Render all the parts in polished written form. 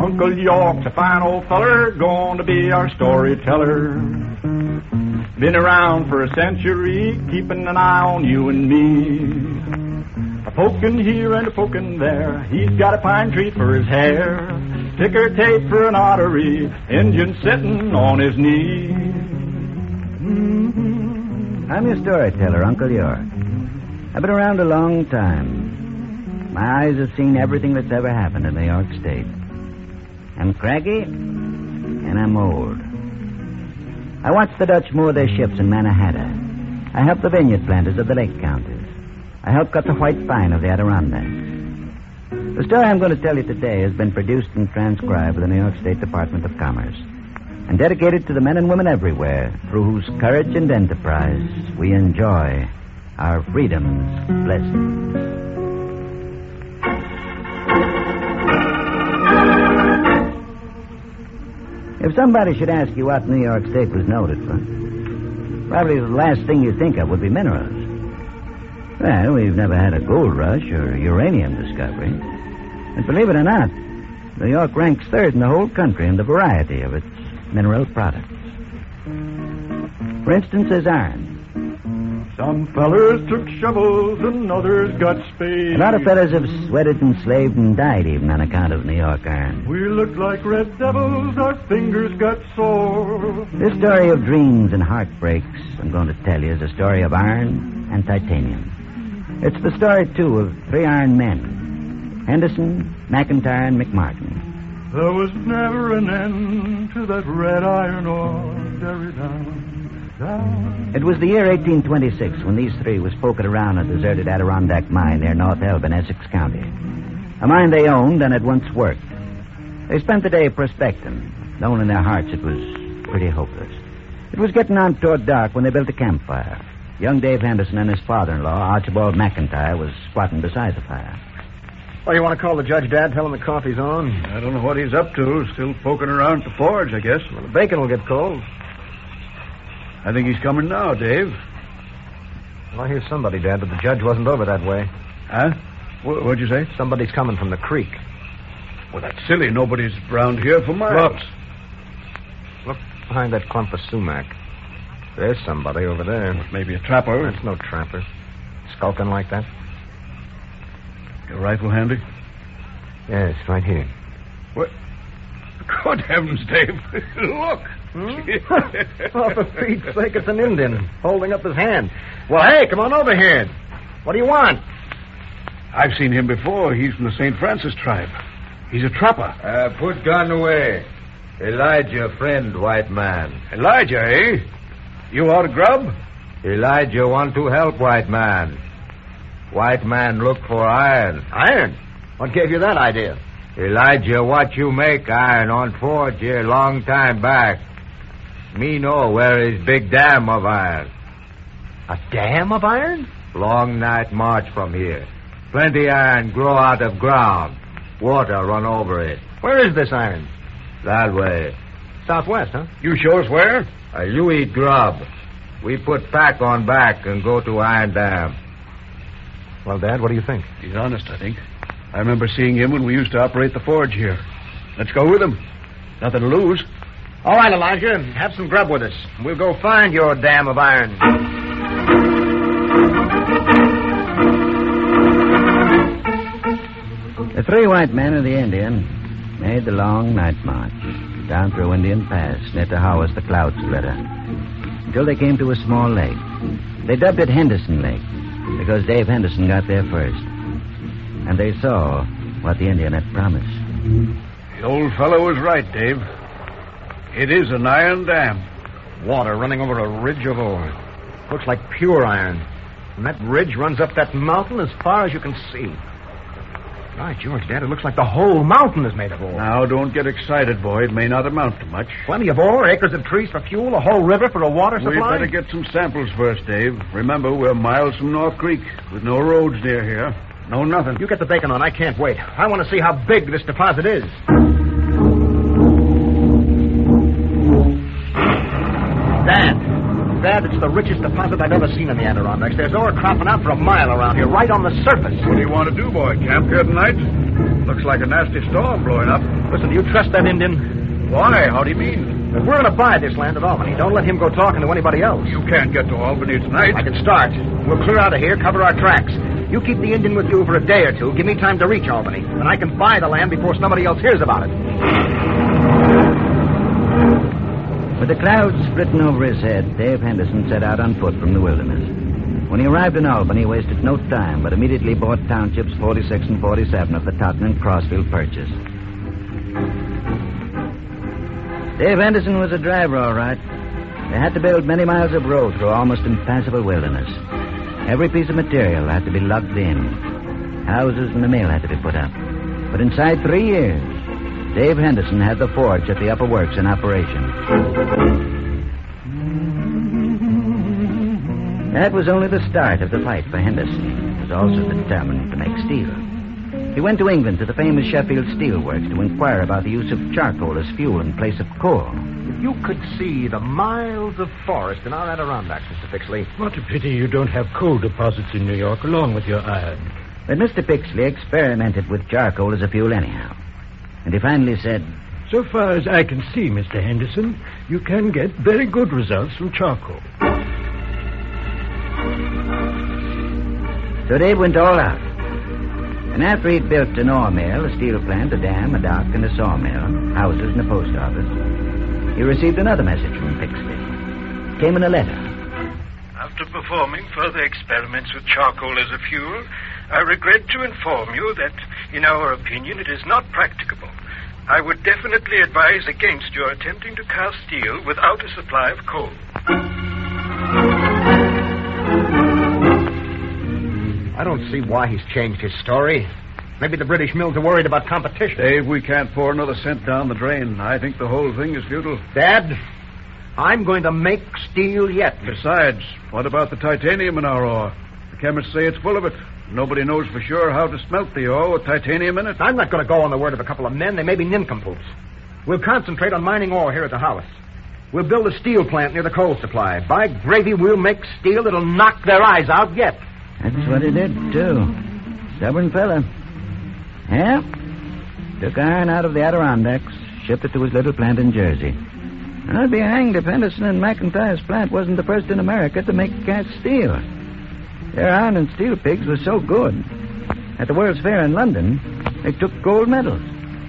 Uncle York's a fine old feller, going to be our storyteller. Been around for a century, keeping an eye on you and me. A poking here and a poking there, he's got a pine tree for his hair. Ticker tape for an artery, engine sitting on his knee. I'm your storyteller, Uncle York. I've been around a long time. My eyes have seen everything that's ever happened in New York State. I'm craggy, and I'm old. I watched the Dutch moor their ships in Mannahatta. I helped the vineyard planters of the lake counties. I helped cut the white pine of the Adirondacks. The story I'm going to tell you today has been produced and transcribed by the New York State Department of Commerce and dedicated to the men and women everywhere through whose courage and enterprise we enjoy our freedom's blessings. If somebody should ask you what New York State was noted for, probably the last thing you think of would be minerals. Well, we've never had a gold rush or uranium discovery. And believe it or not, New York ranks third in the whole country in the variety of its mineral products. For instance, there's iron. Some fellers took shovels and others got spades. A lot of fellas have sweated and slaved and died even on account of New York iron. We looked like red devils, our fingers got sore. This story of dreams and heartbreaks I'm going to tell you is a story of iron and titanium. It's the story, too, of three iron men, Henderson, McIntyre, and McMartin. There was never an end to that red iron ore, Derry down. It was the year 1826 when these three was poking around a deserted Adirondack mine near North Elba in Essex County. A mine they owned and had once worked. They spent the day prospecting, knowing in their hearts it was pretty hopeless. It was getting on toward dark when they built a campfire. Young Dave Henderson and his father-in-law, Archibald McIntyre, was squatting beside the fire. Well, you want to call the judge, Dad? Tell him the coffee's on. I don't know what he's up to. Still poking around at the forge, I guess. Well, the bacon will get cold. I think he's coming now, Dave. Well, I hear somebody, Dad, but the judge wasn't over that way. Huh? What'd you say? Somebody's coming from the creek. Well, that's silly. Nobody's around here for miles. Look behind that clump of sumac. There's somebody over there. Well, maybe a trapper. That's no trapper. Skulking like that. Your rifle handy? Yes, right here. What? Good heavens, Dave. Look. Oh, for Pete's sake, it's an Indian holding up his hand. Well, hey, come on over here. What do you want? I've seen him before. He's from the St. Francis tribe. He's a trapper. Put gun away. Elijah, friend, white man. Elijah, eh? You out of grub? Elijah want to help white man. White man look for iron. Iron? What gave you that idea? Elijah, what you make iron on forge here long time back. Me know where is big dam of iron. A dam of iron? Long night march from here. Plenty iron grow out of ground. Water run over it. Where is this iron? That way. Southwest, huh? You show us where? You eat grub. We put pack on back and go to iron dam. Well, Dad, what do you think? He's honest, I think. I remember seeing him when we used to operate the forge here. Let's go with him. Nothing to lose. All right, Elijah. Have some grub with us. We'll go find your dam of iron. The three white men and the Indian made the long night march down through Indian Pass near to Howard's the Cloud Splitter until they came to a small lake. They dubbed it Henderson Lake because Dave Henderson got there first. And they saw what the Indian had promised. The old fellow was right, Dave. It is an iron dam. Water running over a ridge of ore. Looks like pure iron. And that ridge runs up that mountain as far as you can see. Right, George, Dad, it looks like the whole mountain is made of ore. Now, don't get excited, boy. It may not amount to much. Plenty of ore, acres of trees for fuel, a whole river for a water supply. We better get some samples first, Dave. Remember, we're miles from North Creek with no roads near here. No, nothing. You get the bacon on. I can't wait. I want to see how big this deposit is. Dad, it's the richest deposit I've ever seen in the Adirondacks. There's ore cropping out for a mile around here, right on the surface. What do you want to do, boy? Camp here tonight? Looks like a nasty storm blowing up. Listen, do you trust that Indian? Why? How do you mean? If we're going to buy this land at Albany, don't let him go talking to anybody else. You can't get to Albany tonight. I can start. We'll clear out of here, cover our tracks. You keep the Indian with you for a day or two. Give me time to reach Albany. And I can buy the land before somebody else hears about it. With the clouds splitting over his head, Dave Henderson set out on foot from the wilderness. When he arrived in Albany, he wasted no time, but immediately bought townships 46 and 47 of the Totten and Crossville Purchase. Dave Henderson was a driver, all right. They had to build many miles of road through almost impassable wilderness. Every piece of material had to be lugged in. Houses and the mill had to be put up. But inside 3 years, Dave Henderson had the forge at the Upper Works in operation. That was only the start of the fight for Henderson. He was also determined to make steel. He went to England to the famous Sheffield Steel Works to inquire about the use of charcoal as fuel in place of coal. If you could see the miles of forest in our Adirondacks, Mr. Pixley. What a pity you don't have coal deposits in New York along with your iron. But Mr. Pixley experimented with charcoal as a fuel anyhow. And he finally said, So far as I can see, Mr. Henderson, you can get very good results from charcoal. So Dave went all out. And after he'd built an ore mill, a steel plant, a dam, a dock, and a sawmill, houses and a post office, he received another message from Pixley. It came in a letter. After performing further experiments with charcoal as a fuel, I regret to inform you that, in our opinion, it is not practicable. I would definitely advise against your attempting to cast steel without a supply of coal. I don't see why he's changed his story. Maybe the British mills are worried about competition. Dave, we can't pour another cent down the drain. I think the whole thing is futile. Dad, I'm going to make steel yet. Besides, what about the titanium in our ore? The chemists say it's full of it. Nobody knows for sure how to smelt the ore with titanium in it. I'm not going to go on the word of a couple of men. They may be nincompoops. We'll concentrate on mining ore here at the house. We'll build a steel plant near the coal supply. By gravy, we'll make steel that'll knock their eyes out yet. That's what he did, too. Stubborn fella. Yeah. Took iron out of the Adirondacks, shipped it to his little plant in Jersey. And I'd be hanged if Henderson and McIntyre's plant wasn't the first in America to make cast steel. Their iron and steel pigs were so good. At the World's Fair in London, they took gold medals.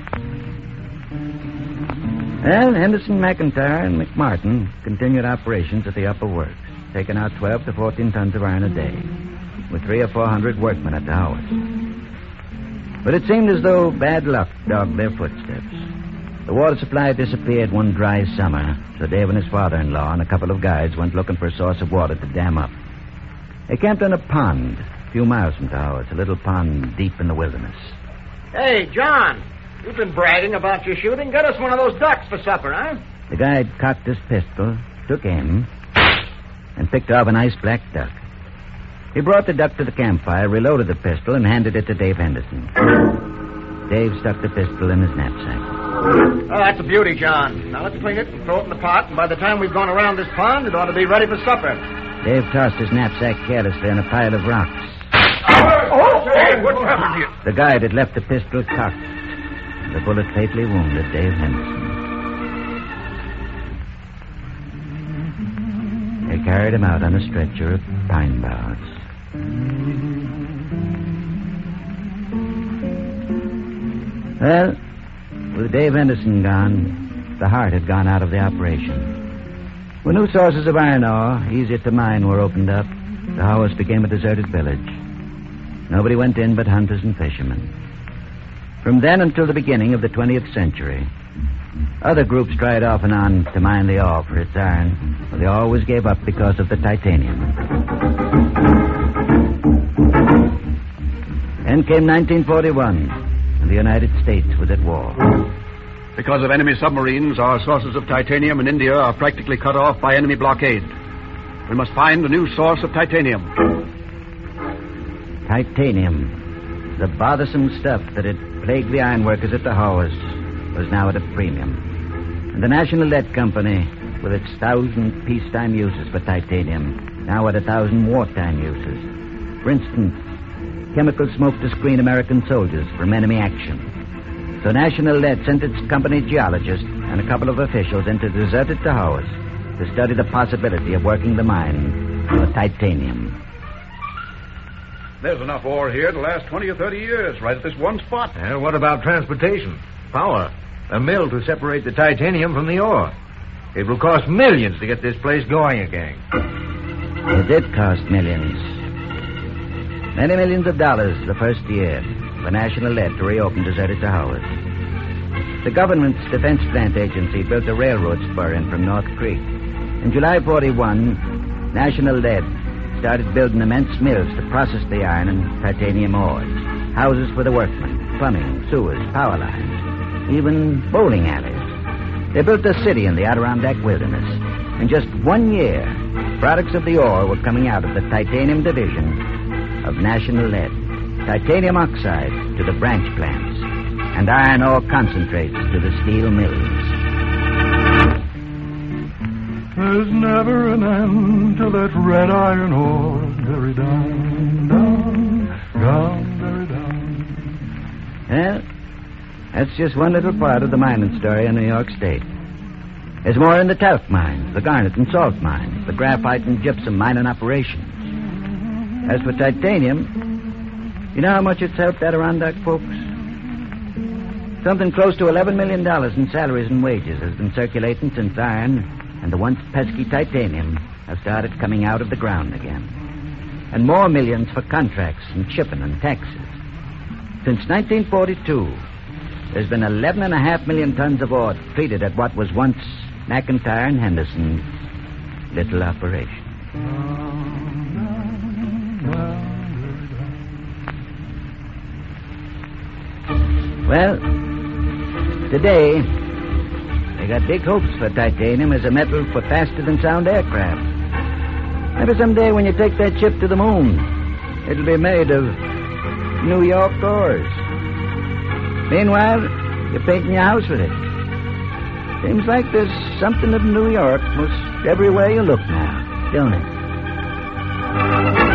Well, Henderson, McIntyre, and McMartin continued operations at the Upper Works, taking out 12 to 14 tons of iron a day, with 300 or 400 workmen at the hours. But it seemed as though bad luck dogged their footsteps. The water supply disappeared one dry summer, so Dave and his father-in-law and a couple of guides went looking for a source of water to dam up. They camped on a pond a few miles from Towers, a little pond deep in the wilderness. Hey, John, you've been bragging about your shooting. Get us one of those ducks for supper, huh? The guide cocked his pistol, took aim, and picked off a nice black duck. He brought the duck to the campfire, reloaded the pistol, and handed it to Dave Henderson. Dave stuck the pistol in his knapsack. Oh, that's a beauty, John. Now let's clean it and throw it in the pot, and by the time we've gone around this pond, it ought to be ready for supper. Dave tossed his knapsack carelessly on a pile of rocks. Oh, hey, what's happened here? The guide had left the pistol cocked. The bullet fatally wounded Dave Henderson. They carried him out on a stretcher of pine boughs. Well, with Dave Henderson gone, the heart had gone out of the operation. When new sources of iron ore, easier to mine, were opened up, the house became a deserted village. Nobody went in but hunters and fishermen. From then until the beginning of the 20th century, other groups tried off and on to mine the ore for its iron, but they always gave up because of the titanium. Then came 1941, and the United States was at war. Because of enemy submarines, our sources of titanium in India are practically cut off by enemy blockade. We must find a new source of titanium. Titanium, the bothersome stuff that had plagued the ironworkers at the Howes, was now at a premium. And the National Lead Company with its 1,000 peacetime uses for titanium, now at 1,000 wartime uses. For instance, chemical smoke to screen American soldiers from enemy action. So National Lead sent its company geologists and a couple of officials into deserted Tahoe to study the possibility of working the mine for titanium. There's enough ore here to last 20 or 30 years, right at this one spot. What about transportation? Power? A mill to separate the titanium from the ore. It will cost millions to get this place going again. It did cost millions. Many millions of dollars the first year for National Lead to reopen deserted Tahoe. The government's Defense Plant Agency built a railroad spur in from North Creek. In July 41, National Lead started building immense mills to process the iron and titanium ores, houses for the workmen, plumbing, sewers, power lines, even bowling alleys. They built a city in the Adirondack wilderness. In just 1 year, products of the ore were coming out of the titanium division of National Lead. Titanium oxide to the branch plants, and iron ore concentrates to the steel mills. There's never an end to that red iron ore buried down, buried down. Well, that's just one little part of the mining story in New York State. There's more in the talc mines, the garnet and salt mines, the graphite and gypsum mining operations. As for titanium, you know how much it's helped Adirondack folks? Something close to $11 million in salaries and wages has been circulating since iron and the once pesky titanium have started coming out of the ground again. And more millions for contracts and shipping and taxes. Since 1942, there's been 11.5 million tons of ore treated at what was once McIntyre and Henderson's little operation. Well, today, they got big hopes for titanium as a metal for faster-than-sound aircraft. Maybe someday when you take that ship to the moon, it'll be made of New York ores. Meanwhile, you're painting your house with it. Seems like there's something of New York most everywhere you look now, don't it?